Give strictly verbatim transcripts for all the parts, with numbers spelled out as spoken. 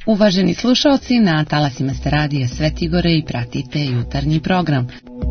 Uvaženi slušalci, na talasima ste radija Svetigore i pratite jutarnji program.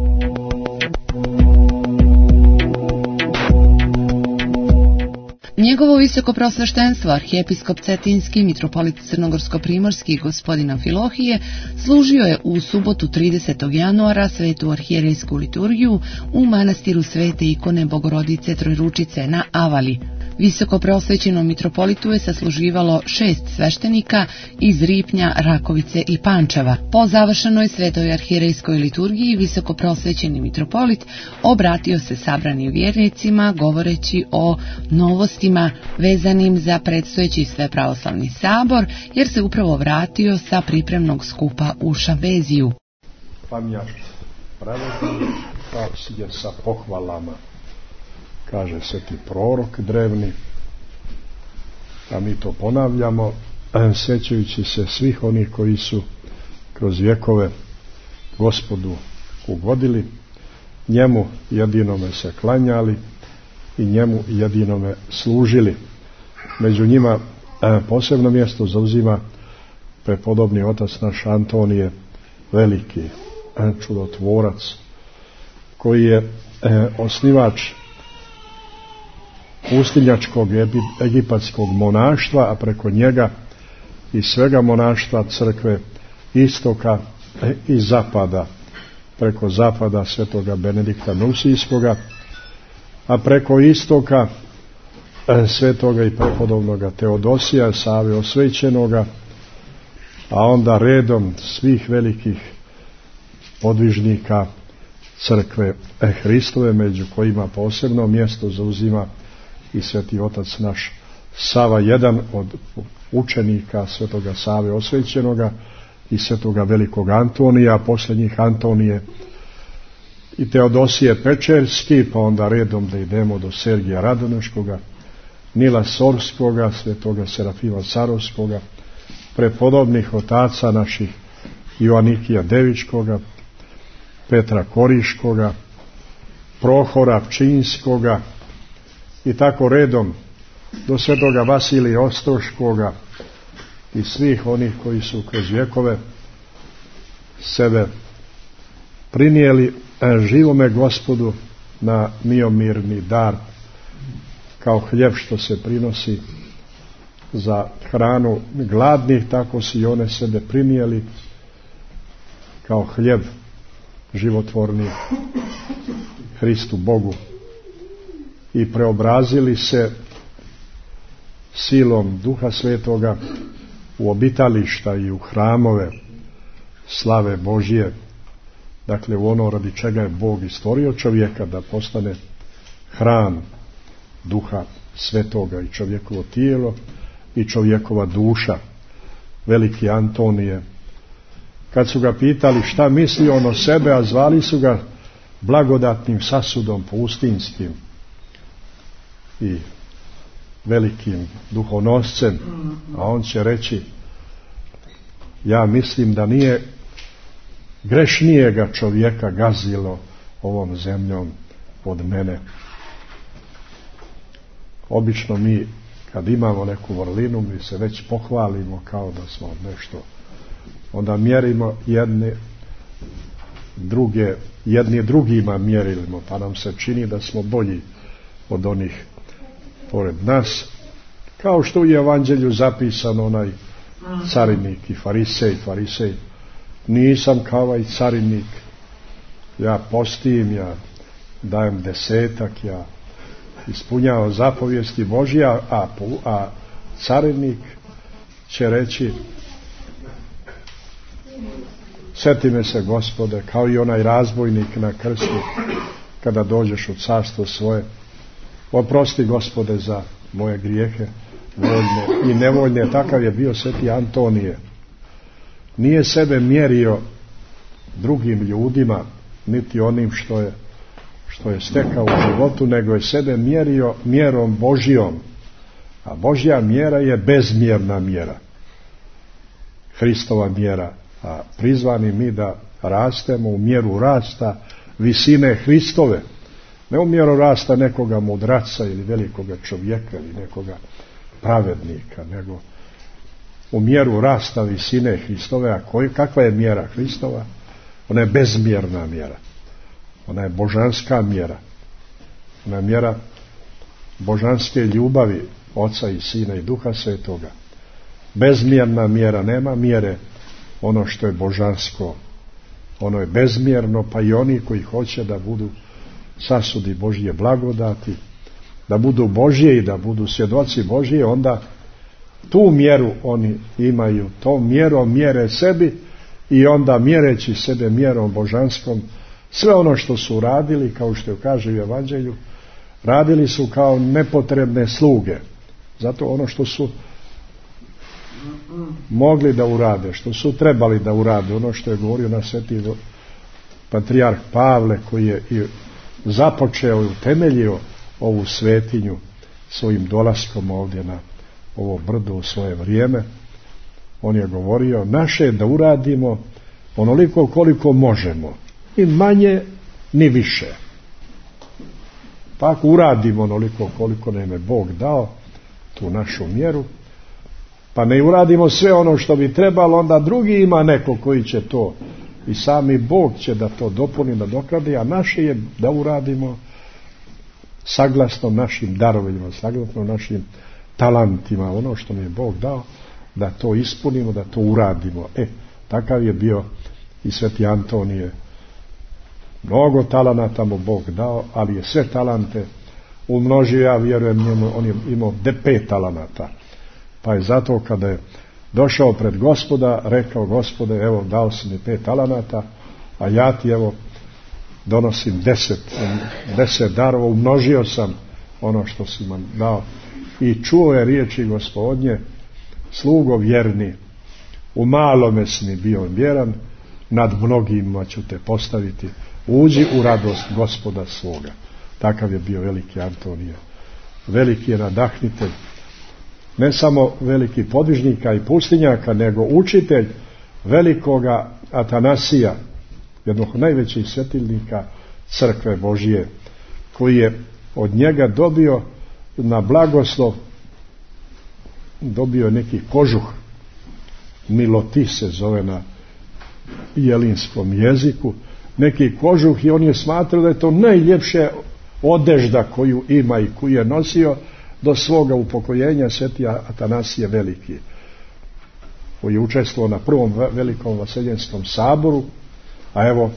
Njegovo visoko prosveštenstvo, arhijepiskop Cetinski, mitropolit Crnogorsko-primorski gospodin Amfilohije, služio je u subotu tridesetog januara svetu arhijerejsku liturgiju u manastiru Svete ikone Bogorodice Trojručice na Avali. Visoko prosvećenom mitropolitu je sasluživalo šest sveštenika iz Ripnja, Rakovice i Pančeva. Po završenoj svetoj arhijerejskoj liturgiji visoko prosvećeni mitropolit obratio se sabranim vjernicima govoreći o novostima vezanim za predstojeći svepravoslavni sabor, jer se upravo vratio sa pripremnog skupa u Šambeziju. Pamjat pravedni je sa pohvalama, kaže sveti prorok drevni, a mi to ponavljamo, sjećajući se svih onih koji su kroz vjekove Gospodu ugodili, njemu jedinome se klanjali i njemu jedinome služili. Među njima posebno mjesto zauzima prepodobni otac naš Antonije Veliki, čudotvorac, koji je osnivač pustinjačkog egipatskog monaštva, a preko njega i svega monaštva crkve istoka i zapada, preko zapada svetoga Benedikta Nusijskoga, a preko istoka svetoga i prepodobnoga Teodosija, Save Osvećenoga, a onda redom svih velikih podvižnika crkve Hristove, među kojima posebno mjesto zauzima i sveti otac naš Sava, jedan od učenika svetoga Save Osvećenoga i svetoga velikog Antonija, posljednjih Antonije i Teodosije Pečerski, pa onda redom da idemo do Sergija Radoneškoga, Nila Sorskoga, svetoga Serafima Carovskoga, prepodobnih otaca naših Joanikija Devičkoga, Petra Koriškoga, Prohora Pčinskoga i tako redom do svetoga Vasilija Ostroškoga i svih onih koji su kroz vjekove sebe prinijeli živome Gospodu na miomirni dar, kao hljeb što se prinosi za hranu gladnih, tako su i one sebe prinijeli kao hljeb životvorni Hristu Bogu i preobrazili se silom Duha Svetoga u obitališta i u hramove slave Božje, dakle u ono radi čega je Bog i stvorio čovjeka, da postane hram Duha Svetoga i čovjekovo tijelo i čovjekova duša. Veliki Antonije, kad su ga pitali šta misli on o sebe, a zvali su ga blagodatnim sasudom pustinskim i velikim duhonoscem, a on će reći: ja mislim da nije grešnijega čovjeka gazilo ovom zemljom od mene. Obično mi kad imamo neku vrlinu, mi se već pohvalimo kao da smo nešto, onda mjerimo jedne druge, jedni drugima mjerilimo, pa nam se čini da smo bolji od onih pored nas, kao što u Evanđelju zapisano onaj carinik i farisej, farisej, nisam kao ovaj carinik, ja postim, ja dajem desetak, ja ispunjavam zapovijesti Božja, a, a carinik će reći: sjeti me se, Gospode, kao i onaj razbojnik na krstu kada dođeš u carstvo svoje, oprosti, Gospode, za moje grijehe voljne i nevoljne. Takav je bio sveti Antonije. Nije sebe mjerio drugim ljudima niti onim što je što je stekao u životu, nego je sebe mjerio mjerom Božjom, a Božja mjera je bezmjerna mjera, Hristova mjera, a prizvani mi da rastemo u mjeru rasta visine Hristove, ne u mjeru rasta nekoga mudraca ili velikoga čovjeka ili nekoga pravednika, nego u mjeru rasta visine Hristove. A koji, kakva je mjera Hristova? Ona je bezmjerna mjera. Ona je božanska mjera. Ona je mjera božanske ljubavi Oca i Sina i Duha Svetoga. Bezmjerna mjera, nema mjere ono što je božansko. Ono je bezmjerno, pa i oni koji hoće da budu sasudi Božje blagodati, da budu Božje i da budu svjedoci Božje, onda tu mjeru oni imaju, tom mjerom mjere sebi i onda mjereći sebe mjerom božanskom, sve ono što su radili, kao što kaže u Evanđelju, radili su kao nepotrebne sluge. Zato ono što su mogli da urade, što su trebali da urade, ono što je govorio na sveti patrijarh Pavle, koji je i započeo i utemeljio ovu svetinju svojim dolaskom ovdje na ovo brdo u svoje vrijeme. On je govorio, naše je da uradimo onoliko koliko možemo, ni manje ni više. Pa ako uradimo onoliko koliko nam je Bog dao, tu našu mjeru, pa ne uradimo sve ono što bi trebalo, onda drugi ima neko koji će to, i sami Bog će da to dopuni, da dokradi, a naše je da uradimo saglasno našim darovima, saglasno našim talentima, ono što mi je Bog dao, da to ispunimo, da to uradimo. E, takav je bio i sveti Antonije. Mnogo talenata mu Bog dao, ali je sve talente umnožio, ja vjerujem njemu, on je imao de pet talenata. Pa je zato kada je došao pred Gospoda, rekao, Gospode, evo dao si mi pet talenata, a ja ti evo donosim deset, deset darova, umnožio sam ono što si nam dao. I čuo je riječi Gospodnje, slugo vjerni, u malome si mi bio vjeran, nad mnogima ću te postaviti, uđi u radost Gospoda svoga. Takav je bio veliki Antonije. Veliki je nadahnitelj, ne samo veliki podvižnika i pustinjaka, nego učitelj velikoga Atanasija, jednog najvećih svetilnika crkve Božije, koji je od njega dobio na blagoslov, dobio neki kožuh, miloti se zove na jelinskom jeziku, neki kožuh, i on je smatrao da je to najljepše odežda koju ima i koju je nosio do svoga upokojenja. Sveti Atanasije Veliki, koji je učestvovao na prvom velikom vaseljenskom saboru, a evo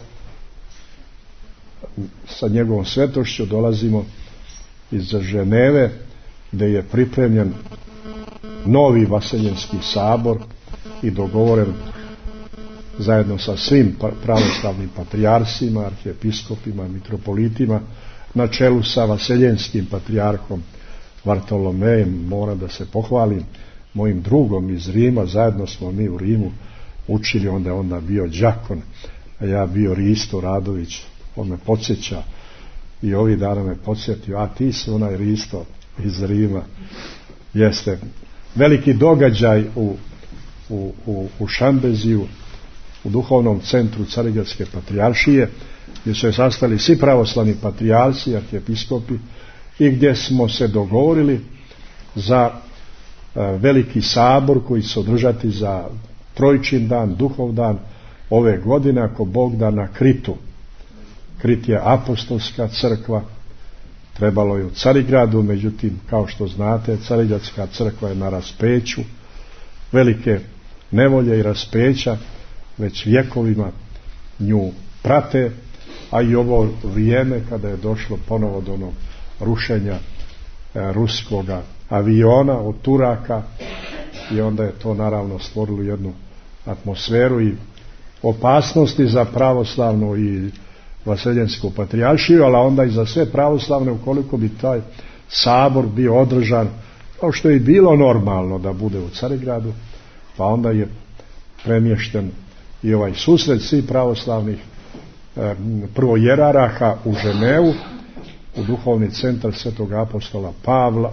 sa njegovom svetošću dolazimo iz Ženeve, gdje je pripremljen novi vaseljenski sabor i dogovoren zajedno sa svim pravoslavnim patrijarsima, arhijepiskopima, mitropolitima, na čelu sa vaseljenskim patrijarhom Vartolomejem. Moram da se pohvalim mojim drugom iz Rima, zajedno smo mi u Rimu učili, onda je onda bio đakon, a ja bio Risto Radović. On me podsjeća i ovih dana me podsjetio, a ti si onaj Risto iz Rima. Jeste veliki događaj u, u, u, u Šambeziju, u duhovnom centru Carigradske patrijaršije, gdje su se sastali svi pravoslavni patrijarsi, arhijepiskopi, i gdje smo se dogovorili za e, veliki sabor koji će se održati za Trojčin dan, Duhov dan ove godine, ako Bog da, na Kritu. Krit je apostolska crkva, trebalo je u Carigradu, međutim, kao što znate, Carigradska crkva je na raspeću, velike nevolje i raspeća već vjekovima nju prate, a i ovo vrijeme kada je došlo ponovo do onog rušenja e, ruskoga aviona od Turaka, i onda je to naravno stvorilo jednu atmosferu i opasnosti za pravoslavnu i vaseljensku patrijaršiju, ali onda i za sve pravoslavne, ukoliko bi taj sabor bio održan kao što je i bilo normalno da bude u Carigradu, pa onda je premješten i ovaj susret svih pravoslavnih e, prvo jeraraha u Ženevu, u duhovni centar svetog apostola Pavla,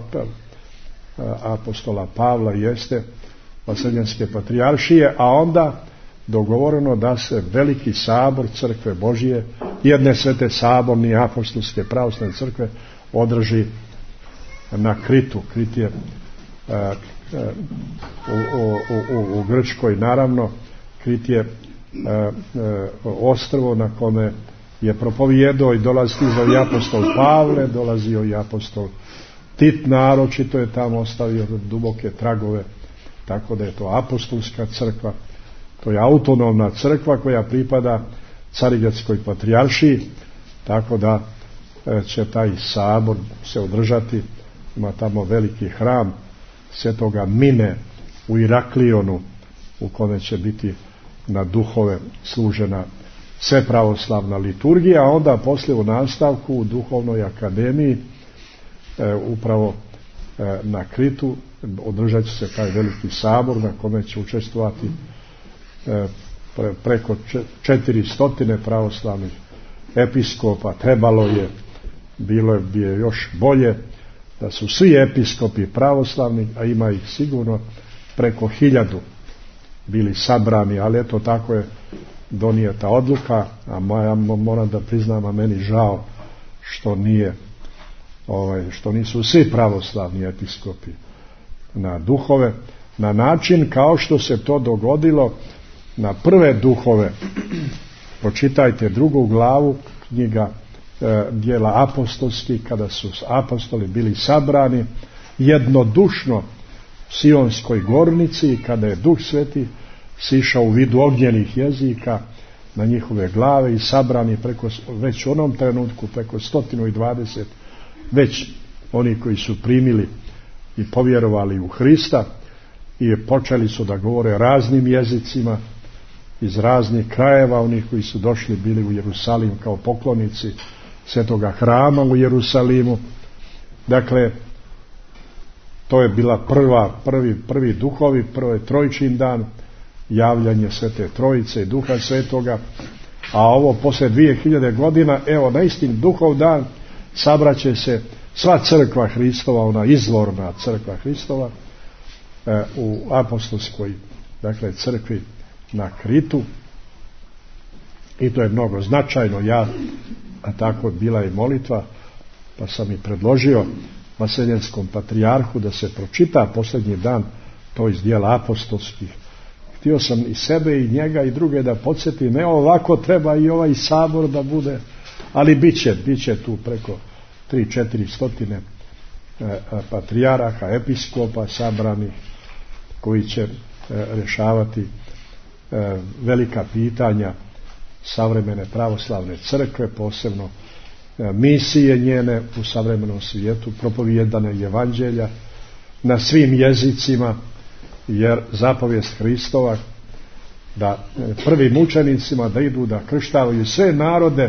apostola Pavla jeste vaseljenske patrijaršije, a onda dogovoreno da se veliki sabor crkve Božije, jedne svete saborni apostolske pravoslavne crkve, održi na Kritu. Krit je e, u, u, u, u Grčkoj naravno. Krit je ostrvo na kome je propovijedao i dolazio i apostol Pavle, dolazio i apostol Tit, naročito je tamo ostavio duboke tragove, tako da je to apostolska crkva. To je autonomna crkva koja pripada Carigradskoj patrijaršiji, tako da će taj sabor se održati. Ima tamo veliki hram Svetoga Mine u Iraklionu, u kome će biti na duhove služena sve pravoslavna liturgija, a onda poslije u nastavku u duhovnoj akademiji e, upravo e, na Kritu održat će se taj veliki sabor na kome će učestvovati e, pre, preko četiri stotine pravoslavnih episkopa. Trebalo je, bilo je, bi je još bolje da su svi episkopi pravoslavni, a ima ih sigurno preko hiljadu, bili sabrani, ali eto tako je donijeta odluka, a moja, moram da priznam, a meni žao što nije ovaj, što nisu svi pravoslavni episkopi na duhove, na način kao što se to dogodilo na prve duhove. Pročitajte drugu glavu knjiga e, dijela apostolskih, kada su apostoli bili sabrani jednodušno u Sionskoj gornici i kada je Duh Sveti sišao u vidu ognjenih jezika na njihove glave i sabrani preko, već u onom trenutku preko stotinu i dvadeset već oni koji su primili i povjerovali u Hrista i počeli su da govore raznim jezicima iz raznih krajeva. Oni koji su došli bili u Jerusalim kao poklonici Svetoga hrama u Jerusalimu. Dakle, to je bila prva, prvi, prvi duhovi, prvi trojičin dan, javljanje Svete Trojice i Duha Svetoga, a ovo poslije dvije hiljade godina, evo na istin duhov dan sabraće se sva crkva Hristova, ona izvorna crkva Hristova e, u apostolskoj, dakle, crkvi na Kritu, i to je mnogo značajno. Ja, a tako bila i molitva, pa sam i predložio Vaseljenskom patrijarhu da se pročita posljednji dan to iz dijela apostolskih. Htio sam i sebe i njega i druge da podsjetim, ne ovako treba i ovaj sabor da bude, ali bit će, bit će tu preko tri, četiri stotine e, patrijaraha, episkopa sabranih koji će e, rješavati e, velika pitanja savremene pravoslavne crkve, posebno e, misije njene u savremenom svijetu, propovijedane evanđelja na svim jezicima, jer zapovijest Hristova da e, prvim učenicima da idu da krštavaju sve narode,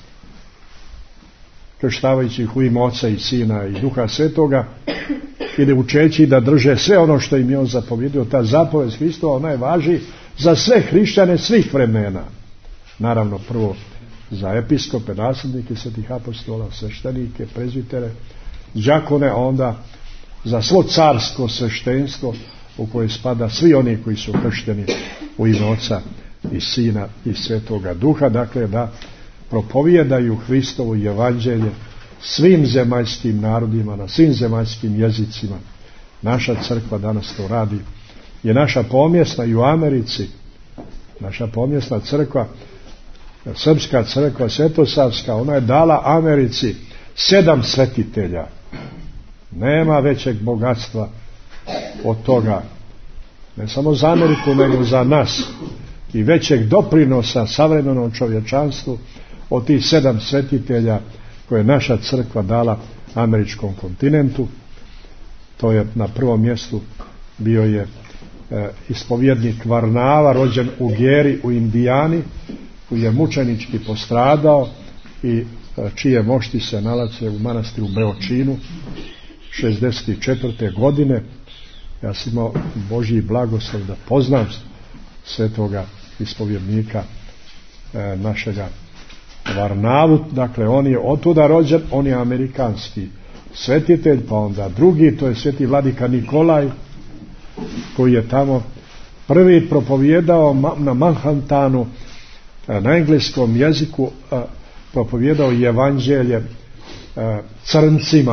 krštavajući ih u ime Oca i Sina i Duha Svetoga, ide učeći da drže sve ono što im je on zapovjedio. Ta zapovijest Hristova, ona je važi za sve hrišćane svih vremena. Naravno prvo za episkope, nasljednike svetih apostola, sveštenike, prezbitere, đakone, a onda za svo carsko sveštenstvo u koje spada svi oni koji su kršteni u ime Oca i Sina i Svetoga Duha. Dakle, da propovijedaju Hristovo evanđelje svim zemaljskim narodima, na svim zemaljskim jezicima. Naša crkva danas to radi. Je naša pomjesna i u Americi, naša pomjesna crkva, srpska crkva Svetosavska, ona je dala Americi sedam svetitelja. Nema većeg bogatstva od toga, ne samo za Ameriku, nego za nas, i većeg doprinosa savremenom čovječanstvu od tih sedam svetitelja koje je naša crkva dala američkom kontinentu. To je na prvom mjestu bio je e, ispovjednik Varnava, rođen u Geri u Indijani, koji je mučenički postradao i e, čije mošti se nalaze u manastiru Beočinu šezdeset četvrte godine. Ja sam imao Božji blagoslov da poznam svetoga ispovjednika e, našega Varnavu. Dakle, on je otuda rođen, on je amerikanski svetitelj. Pa onda drugi, to je sveti vladika Nikolaj, koji je tamo prvi propovijedao na Manhattanu na engleskom jeziku, propovijedao evanđelje crncima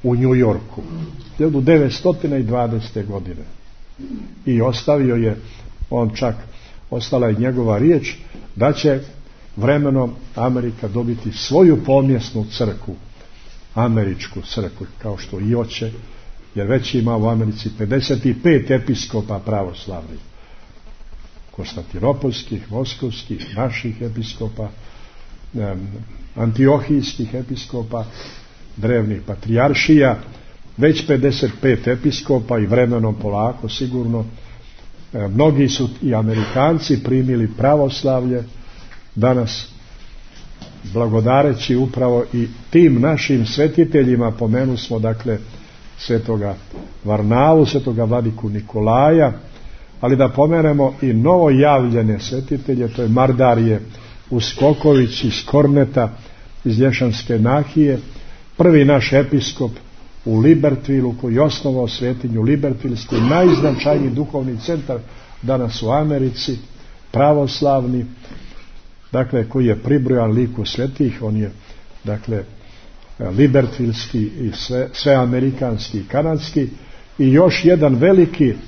u New Yorku hiljadu devetsto dvadesete godine i ostavio je, on čak ostala je njegova riječ da će vremenom Amerika dobiti svoju pomjesnu crkvu, američku crkvu, kao što i hoće, jer već ima u Americi pedeset pet episkopa pravoslavnih, konstantinopolskih, moskovskih, naših episkopa, antiohijskih episkopa, drevnih patrijaršija, već pedeset pet episkopa i vremenom polako sigurno. Mnogi su i Amerikanci primili pravoslavlje danas, blagodareći upravo i tim našim svetiteljima. Pomenu smo dakle svetoga Varnavu, svetoga vladiku Nikolaja, ali da pomenemo i novo javljene svetitelje, to je Mardarije Uskoković iz Korneta, iz Lješanske nahije, prvi naš episkop u Libertvilu, koji je osnovao svetinju Libertvilsku, najznačajniji duhovni centar danas u Americi, pravoslavni, dakle koji je pribrojan liku svetih. On je dakle libertvilski i sve, sve amerikanski i kanadski. I još jedan veliki uh,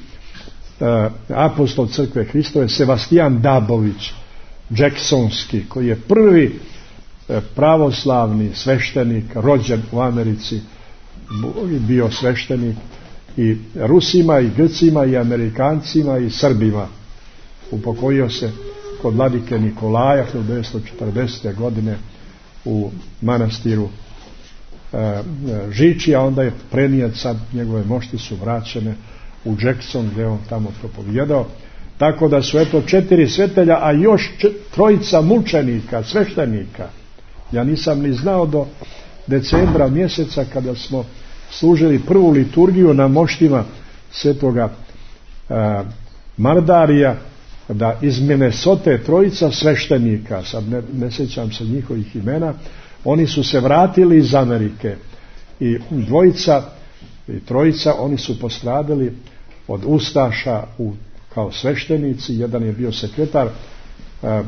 apostol crkve Hristove, Sebastijan Dabović Jacksonski, koji je prvi uh, pravoslavni sveštenik rođen u Americi, bio sveštenik i Rusima i Grcima i Amerikancima i Srbima. Upokojio se kod vladike Nikolaja hiljadu devetsto četrdesete godine u manastiru e, Žiči, a onda je prenijet, sad njegove mošti su vraćene u Jackson, gdje on tamo propovijedao. Tako da su eto četiri svetelja, a još čet, trojica mučenika, sveštenika. Ja nisam ni znao do decembra mjeseca, kada smo služili prvu liturgiju na moštima svetoga e, Mardarija, da iz Minnesote trojica sveštenika, sad ne, ne sjećam se njihovih imena, oni su se vratili iz Amerike i dvojica i trojica, oni su postradali od ustaša u, kao sveštenici. Jedan je bio sekretar e, e,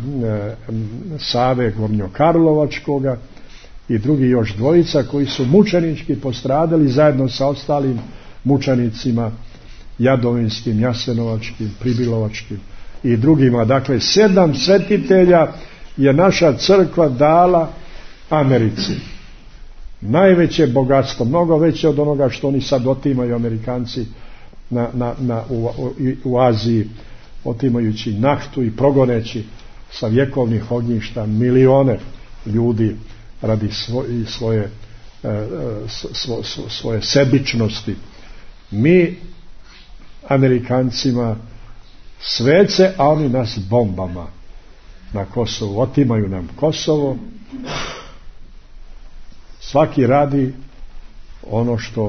Save Gornjokarlovačkoga i drugi još dvojica koji su mučenički postradali zajedno sa ostalim mučenicima Jadovinskim, Jasenovačkim, Pribilovačkim i drugima. Dakle, sedam svetitelja je naša crkva dala Americi. Najveće bogatstvo, mnogo veće od onoga što oni sad otimaju Amerikanci na, na, na, u, u, u Aziji, otimajući naftu i progoneći sa vjekovnih ognjišta milione ljudi radi svoje, svoje, svo, svo, svoje sebičnosti. Mi Amerikancima svece, a oni nas bombama na Kosovu. Otimaju nam Kosovo. Svaki radi ono što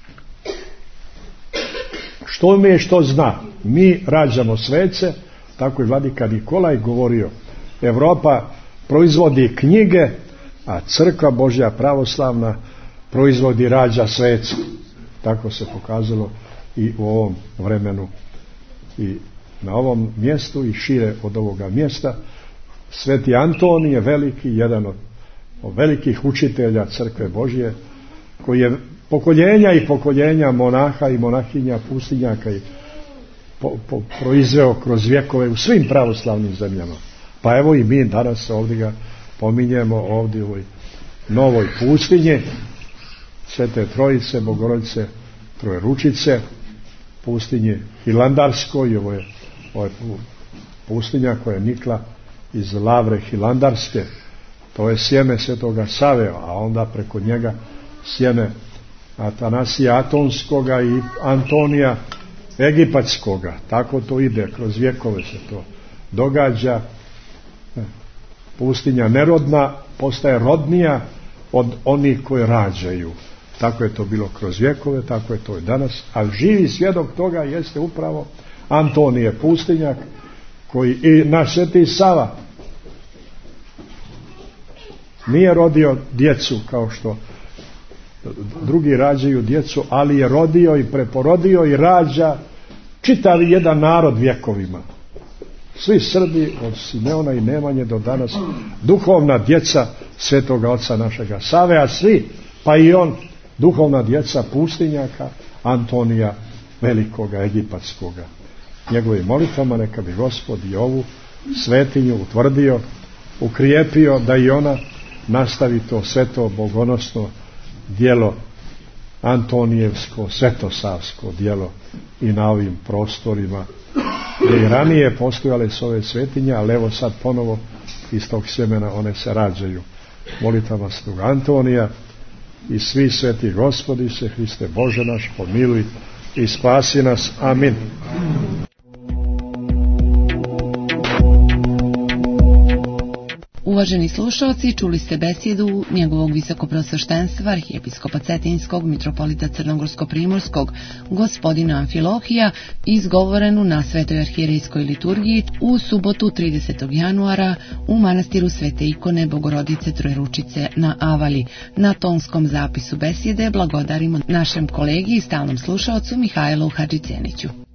što umije, što zna. Mi rađamo svece, tako je vladika Nikolaj govorio. Evropa proizvodi knjige, a crkva Božja pravoslavna proizvodi, rađa svecu. Tako se pokazalo i u ovom vremenu i na ovom mjestu i šire od ovoga mjesta. Sveti Antonij je veliki, jedan od, od velikih učitelja crkve Božje, koji je pokoljenja i pokoljenja monaha i monahinja, pustinjaka i po, po, proizveo kroz vjekove u svim pravoslavnim zemljama. Pa evo i mi danas ovdje ga pominjemo ovdje u ovoj novoj pustinji Svete Trojice, Bogorodice, Trojeručice, pustinji Hilandarskoj. Ovo je, ovo je pustinja koja je nikla iz lavre Hilandarske. To je sjeme Svetoga Save, a onda preko njega sjeme Atanasija Atonskoga i Antonija Egipatskoga. Tako to ide, kroz vjekove se to događa. Pustinja nerodna postaje rodnija od onih koje rađaju. Tako je to bilo kroz vjekove, tako je to i danas. A živi svjedok toga jeste upravo Antonije pustinjak, koji i naš Sveti Sava nije rodio djecu kao što drugi rađaju djecu, ali je rodio i preporodio i rađa čitavi jedan narod vjekovima. Svi Srbi od Simeona i Nemanje do danas duhovna djeca Svetoga Oca našega Save, a svi, pa i on duhovna djeca pustinjaka Antonija Velikoga Egipatskoga. Njegovim molitvama neka bi Gospod i ovu svetinju utvrdio, ukrijepio da i ona nastavi to sveto bogonosno djelo, Antonijevsko svetosavsko djelo i na ovim prostorima gdje i ranije postojale su ove svetinje, ali evo sad ponovo iz tog sjemena one se rađaju. Molitvama Svetog Antonija i svi sveti Gospodi se, Hriste Bože naš, pomiluj i spasi nas. Amin. Uvaženi slušalci, čuli ste besjedu njegovog visokopreosveštenstva arhijepiskopa Cetinskog mitropolita Crnogorsko-primorskog gospodina Amfilohija, izgovorenu na Svetoj arhijerejskoj liturgiji u subotu tridesetog januara u manastiru Svete ikone Bogorodice Trojeručice na Avali. Na tonskom zapisu besjede blagodarimo našem kolegi i stalnom slušalcu Mihajlu Hadžiceniću.